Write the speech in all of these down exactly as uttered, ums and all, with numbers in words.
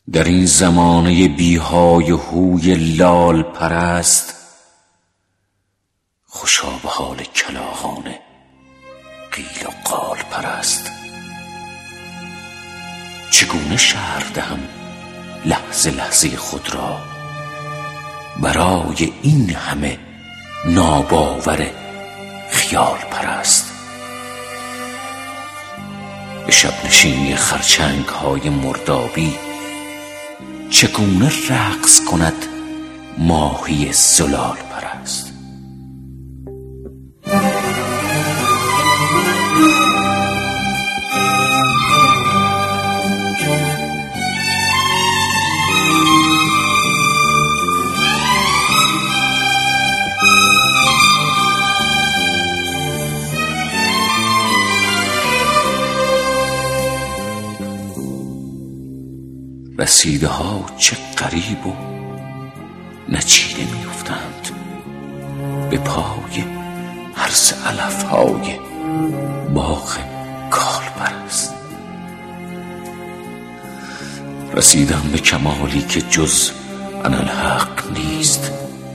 در این زمانه بیهای هوی لال پرست، خوشا به حال کلاغانه قیل و قال پرست. چگونه شرح دهم لحظه لحظه خود را برای این همه ناباور خیال پرست؟ به شب نشینی خرچنگ های مردابی چگونه رقص کند ماهی زلال پرست؟ رسیده ها چه غریب و نچیده می افتند به پای هر سه علف های باغ کال پرست. رسیدم به کمالی که جز انالحق نیست،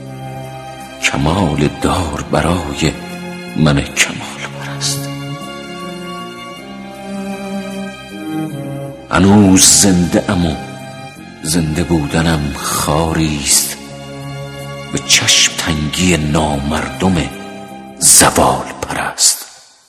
کمال دار برای من کمال پرست. هنوز زنده ام و زنده بودنم خاریست به چشم تنگی نامردم زوال پرست.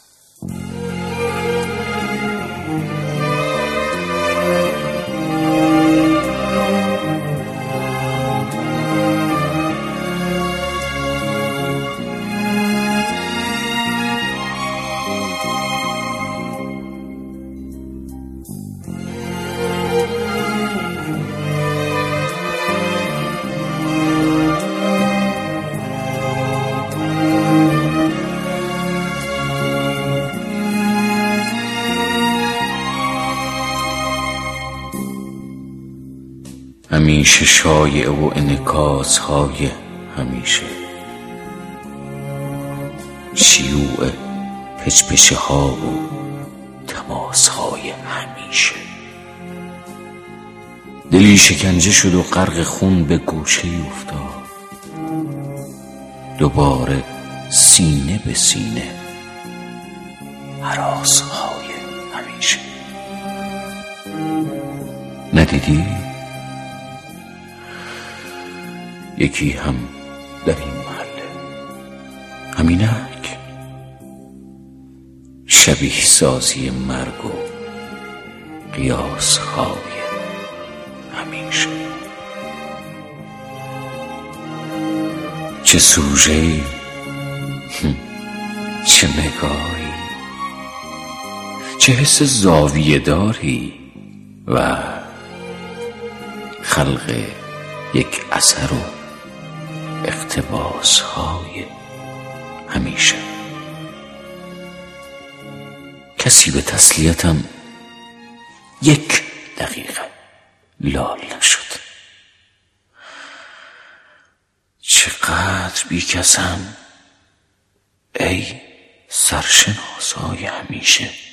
همیشه شایعه و انعکاس های همیشه، شیوع پچپچه ها و تماس های همیشه. دلی شکنجه شد و غرق خون به گوشه افتاد، دوباره سینه به سینه هراس های همیشه. ندیدی؟ یکی هم در این محله، همینک، شبیه سازی مرگ و قیاس های همیشه. چه سوژه‌ای، چه نگاهی، چه حس زاویه داری و خلق یک اثر و اقتباس های همیشه. کسی به تسلیتم یک دقیقه لال نشد. چقدر بیکسم ای سرشناسای همیشه.